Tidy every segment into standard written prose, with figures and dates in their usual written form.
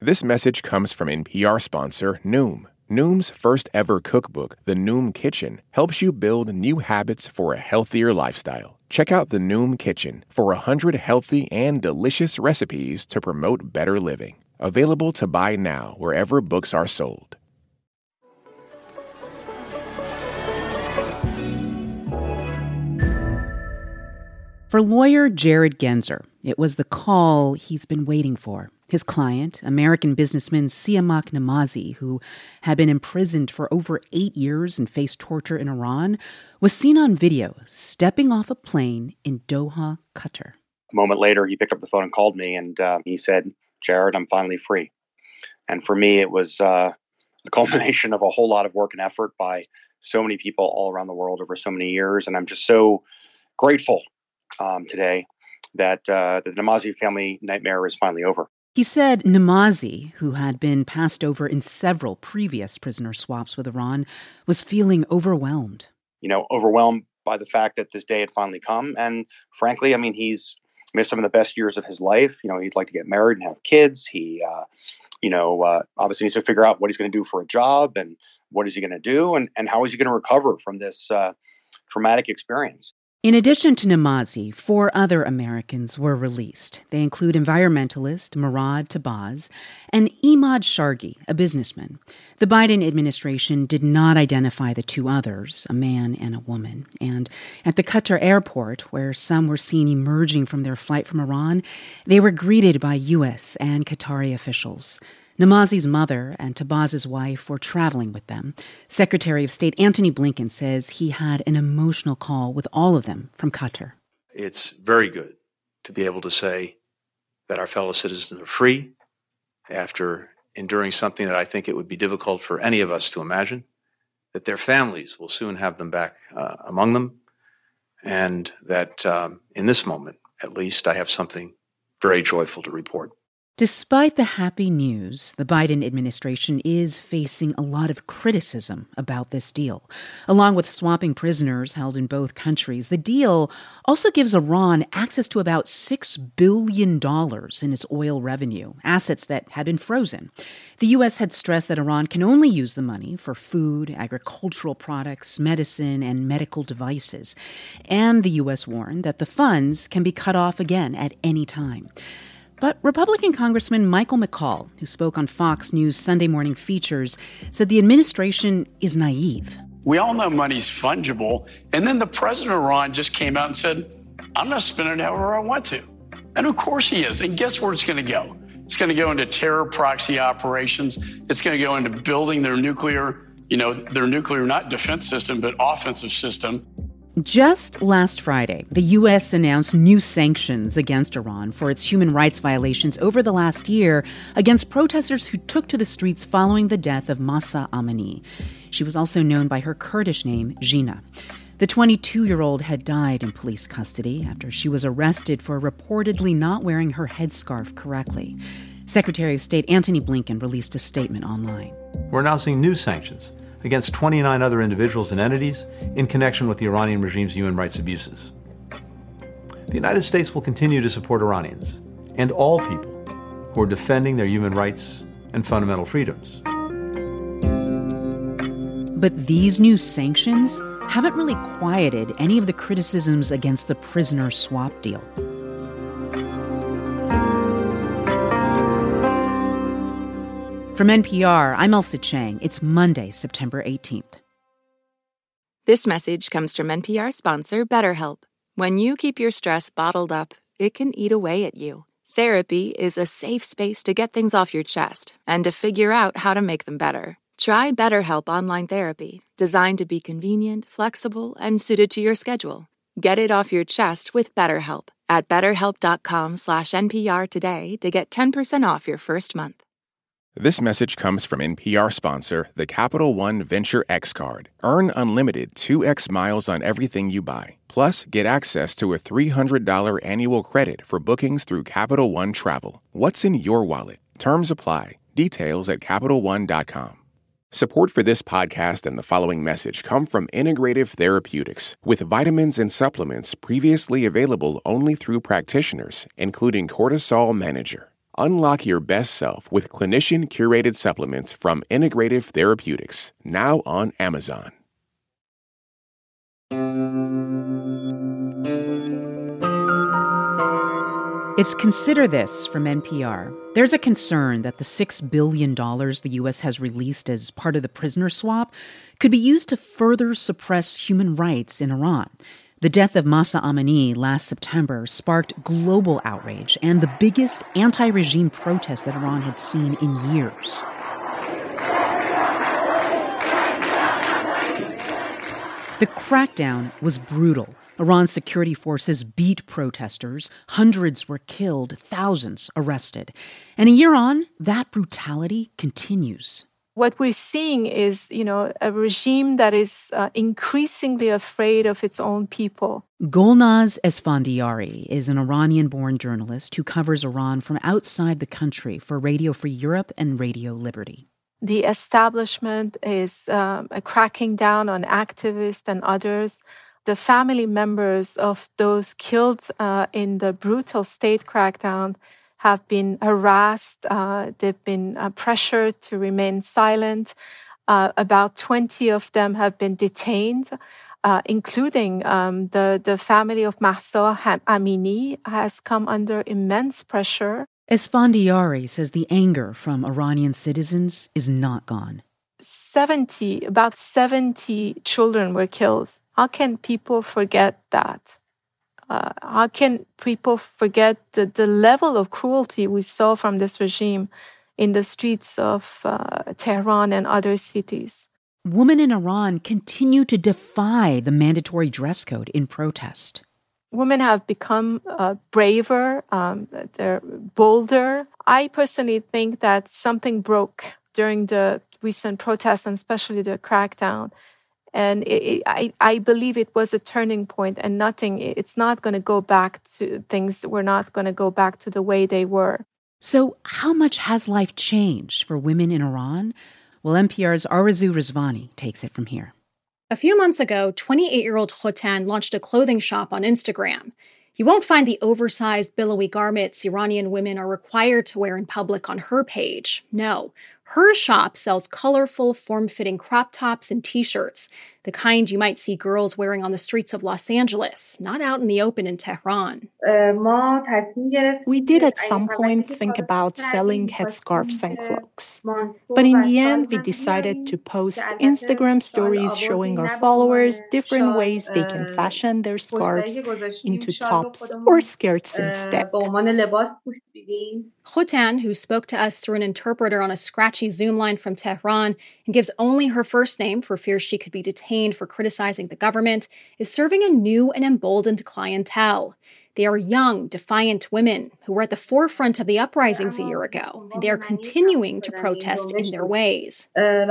This message comes from NPR sponsor Noom. Noom's first ever cookbook, The Noom Kitchen, helps you build new habits for a healthier lifestyle. Check out The Noom Kitchen for 100 healthy and delicious recipes to promote better living. Available to buy now wherever books are sold. For lawyer Jared Genzer, it was the call he's been waiting for. His client, American businessman Siamak Namazi, who had been imprisoned for over 8 years and faced torture in Iran, was seen on video stepping off a plane in Doha, Qatar. A moment later, he picked up the phone and called me, and he said, "Jared, I'm finally free." And for me, it was the culmination of a whole lot of work and effort by so many people all around the world over so many years. And I'm just so grateful today that the Namazi family nightmare is finally over. He said Namazi, who had been passed over in several previous prisoner swaps with Iran, was feeling overwhelmed. Overwhelmed by the fact that this day had finally come. And frankly, he's missed some of the best years of his life. He'd like to get married and have kids. He, obviously needs to figure out what he's going to do for a job and what is he going to do and how is he going to recover from this traumatic experience. In addition to Namazi, 4 other Americans were released. They include environmentalist Murad Tabaz and Imad Shargi, a businessman. The Biden administration did not identify the 2 others, a man and a woman. And at the Qatar airport, where some were seen emerging from their flight from Iran, they were greeted by U.S. and Qatari officials. Namazi's mother and Tabaz's wife were traveling with them. Secretary of State Antony Blinken says he had an emotional call with all of them from Qatar. It's very good to be able to say that our fellow citizens are free after enduring something that I think it would be difficult for any of us to imagine, that their families will soon have them back among them, and that in this moment, at least, I have something very joyful to report. Despite the happy news, the Biden administration is facing a lot of criticism about this deal. Along with swapping prisoners held in both countries, the deal also gives Iran access to about $6 billion in its oil revenue, assets that had been frozen. The U.S. had stressed that Iran can only use the money for food, agricultural products, medicine, and medical devices. And the U.S. warned that the funds can be cut off again at any time. But Republican Congressman Michael McCaul, who spoke on Fox News Sunday Morning Features, said the administration is naive. We all know money's fungible. And then the president of Iran just came out and said, I'm going to spend it however I want to. And of course he is. And guess where it's going to go? It's going to go into terror proxy operations. It's going to go into building their nuclear, not defense system, but offensive system. Just last Friday, the U.S. announced new sanctions against Iran for its human rights violations over the last year against protesters who took to the streets following the death of Mahsa Amini. She was also known by her Kurdish name, Jina. The 22-year-old had died in police custody after she was arrested for reportedly not wearing her headscarf correctly. Secretary of State Antony Blinken released a statement online. We're announcing new sanctions against 29 other individuals and entities in connection with the Iranian regime's human rights abuses. The United States will continue to support Iranians and all people who are defending their human rights and fundamental freedoms. But these new sanctions haven't really quieted any of the criticisms against the prisoner swap deal. From NPR, I'm Elsa Chang. It's Monday, September 18th. This message comes from NPR sponsor BetterHelp. When you keep your stress bottled up, it can eat away at you. Therapy is a safe space to get things off your chest and to figure out how to make them better. Try BetterHelp Online Therapy, designed to be convenient, flexible, and suited to your schedule. Get it off your chest with BetterHelp at BetterHelp.com/NPR today to get 10% off your first month. This message comes from NPR sponsor, the Capital One Venture X Card. Earn unlimited 2x miles on everything you buy. Plus, get access to a $300 annual credit for bookings through Capital One Travel. What's in your wallet? Terms apply. Details at CapitalOne.com. Support for this podcast and the following message come from Integrative Therapeutics, with vitamins and supplements previously available only through practitioners, including Cortisol Manager. Unlock your best self with clinician-curated supplements from Integrative Therapeutics, now on Amazon. It's Consider This from NPR. There's a concern that the $6 billion the U.S. has released as part of the prisoner swap could be used to further suppress human rights in Iran. The death of Mahsa Amini last September sparked global outrage and the biggest anti-regime protest that Iran had seen in years. The crackdown was brutal. Iran's security forces beat protesters. Hundreds were killed, thousands arrested. And a year on, that brutality continues. What we're seeing is, a regime that is increasingly afraid of its own people. Golnaz Esfandiari is an Iranian-born journalist who covers Iran from outside the country for Radio Free Europe and Radio Liberty. The establishment is cracking down on activists and others. The family members of those killed in the brutal state crackdown have been harassed. They've been pressured to remain silent. About 20 of them have been detained, including the family of Mahsa Amini has come under immense pressure. Esfandiari says the anger from Iranian citizens is not gone. About 70 children were killed. How can people forget that? How can people forget the level of cruelty we saw from this regime in the streets of Tehran and other cities? Women in Iran continue to defy the mandatory dress code in protest. Women have become braver, they're bolder. I personally think that something broke during the recent protests, and especially the crackdown. And I believe it was a turning point, and it's not going to go back to things. We're not going to go back to the way they were. So how much has life changed for women in Iran? Well, NPR's Arezou Rizvani takes it from here. A few months ago, 28-year-old Khotan launched a clothing shop on Instagram. You won't find the oversized, billowy garments Iranian women are required to wear in public on her page. No, her shop sells colorful, form-fitting crop tops and T-shirts, the kind you might see girls wearing on the streets of Los Angeles, not out in the open in Tehran. We did at some point think about selling headscarves and cloaks. But in the end, we decided to post Instagram stories showing our followers different ways they can fashion their scarves into tops or skirts instead. Khotan, who spoke to us through an interpreter on a scratchy Zoom line from Tehran and gives only her first name for fear she could be detained for criticizing the government, is serving a new and emboldened clientele. They are young, defiant women who were at the forefront of the uprisings a year ago, and they are continuing to protest in their ways.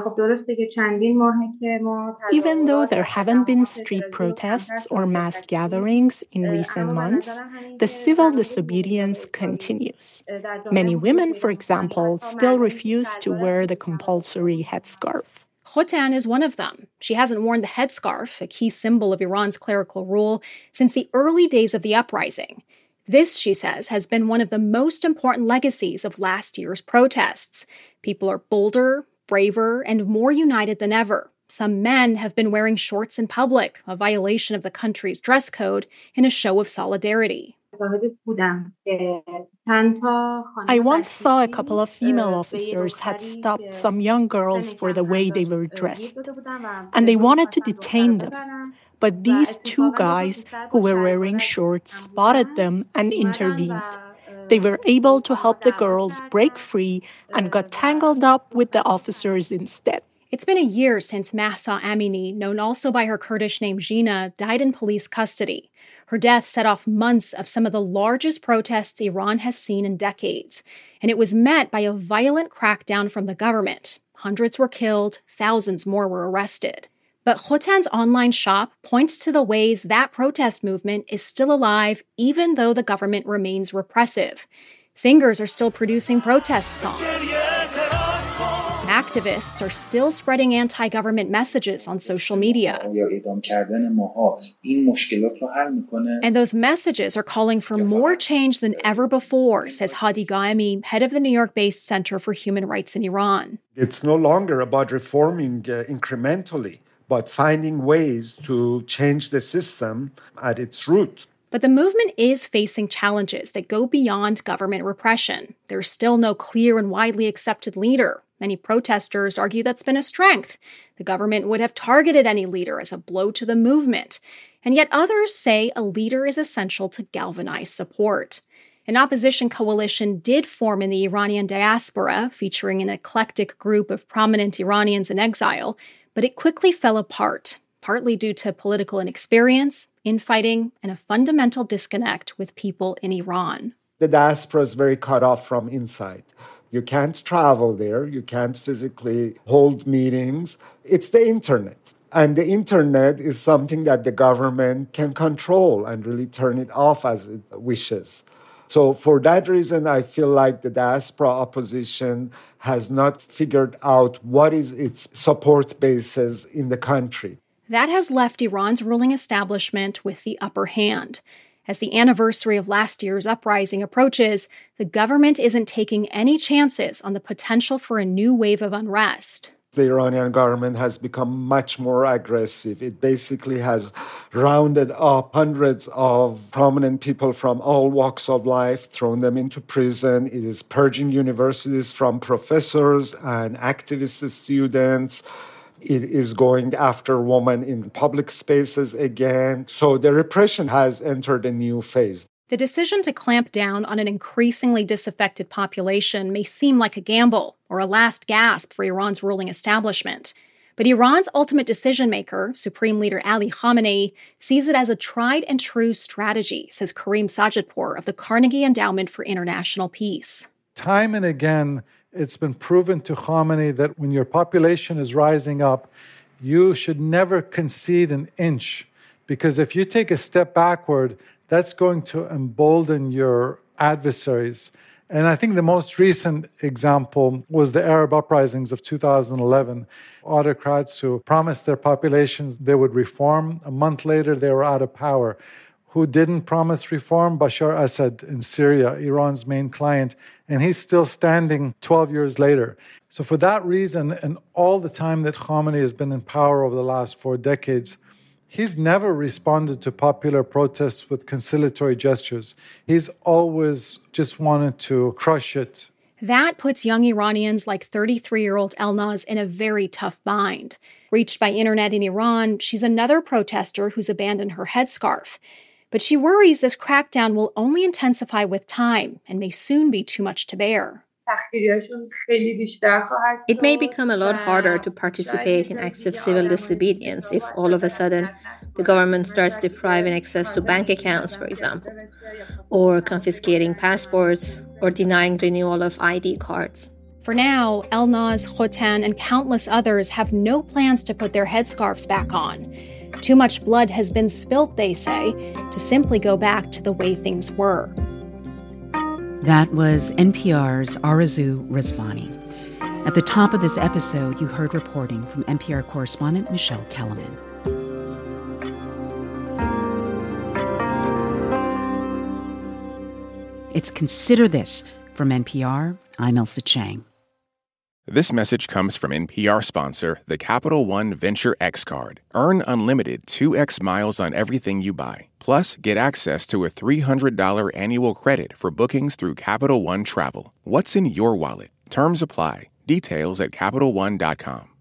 Even though there haven't been street protests or mass gatherings in recent months, the civil disobedience continues. Many women, for example, still refuse to wear the compulsory headscarf. Khotan is one of them. She hasn't worn the headscarf, a key symbol of Iran's clerical rule, since the early days of the uprising. This, she says, has been one of the most important legacies of last year's protests. People are bolder, braver, and more united than ever. Some men have been wearing shorts in public, a violation of the country's dress code, in a show of solidarity. I once saw a couple of female officers had stopped some young girls for the way they were dressed, and they wanted to detain them. But these two guys who were wearing shorts spotted them and intervened. They were able to help the girls break free and got tangled up with the officers instead. It's been a year since Mahsa Amini, known also by her Kurdish name Jina, died in police custody. Her death set off months of some of the largest protests Iran has seen in decades, and it was met by a violent crackdown from the government. Hundreds were killed, thousands more were arrested. But Khotan's online shop points to the ways that protest movement is still alive, even though the government remains repressive. Singers are still producing protest songs. activists are still spreading anti-government messages on social media. And those messages are calling for more change than ever before, says Hadi Ghaemi, head of the New York-based Center for Human Rights in Iran. It's no longer about reforming incrementally, but finding ways to change the system at its root. But the movement is facing challenges that go beyond government repression. There's still no clear and widely accepted leader. Many protesters argue that's been a strength. The government would have targeted any leader as a blow to the movement. And yet others say a leader is essential to galvanize support. An opposition coalition did form in the Iranian diaspora, featuring an eclectic group of prominent Iranians in exile, but it quickly fell apart, partly due to political inexperience, infighting, and a fundamental disconnect with people in Iran. The diaspora is very cut off from inside. You can't travel there. You can't physically hold meetings. It's the internet. And the internet is something that the government can control and really turn it off as it wishes. So for that reason, I feel like the diaspora opposition has not figured out what is its support bases in the country. That has left Iran's ruling establishment with the upper hand. As the anniversary of last year's uprising approaches, the government isn't taking any chances on the potential for a new wave of unrest. The Iranian government has become much more aggressive. It basically has rounded up hundreds of prominent people from all walks of life, thrown them into prison. It is purging universities from professors and activist students. It is going after women in public spaces again. So the repression has entered a new phase. The decision to clamp down on an increasingly disaffected population may seem like a gamble or a last gasp for Iran's ruling establishment. But Iran's ultimate decision-maker, Supreme Leader Ali Khamenei, sees it as a tried-and-true strategy, says Karim Sajidpour of the Carnegie Endowment for International Peace. Time and again, it's been proven to Khamenei that when your population is rising up, you should never concede an inch, because if you take a step backward, that's going to embolden your adversaries. And I think the most recent example was the Arab uprisings of 2011. Autocrats who promised their populations they would reform. A month later, they were out of power. Who didn't promise reform? Bashar Assad in Syria, Iran's main client. And he's still standing 12 years later. So for that reason, and all the time that Khamenei has been in power over the last 4 decades, he's never responded to popular protests with conciliatory gestures. He's always just wanted to crush it. That puts young Iranians like 33-year-old Elnaz in a very tough bind. Reached by internet in Iran, she's another protester who's abandoned her headscarf. But she worries this crackdown will only intensify with time and may soon be too much to bear. It may become a lot harder to participate in acts of civil disobedience if all of a sudden the government starts depriving access to bank accounts, for example, or confiscating passports or denying renewal of ID cards. For now, Elnaz, Khotan, and countless others have no plans to put their headscarves back on. Too much blood has been spilt, they say, to simply go back to the way things were. That was NPR's Arezou Rezvani. At the top of this episode, you heard reporting from NPR correspondent Michelle Kellerman. It's Consider This from NPR. I'm Elsa Chang. This message comes from NPR sponsor, the Capital One Venture X Card. Earn unlimited 2x miles on everything you buy. Plus, get access to a $300 annual credit for bookings through Capital One Travel. What's in your wallet? Terms apply. Details at CapitalOne.com.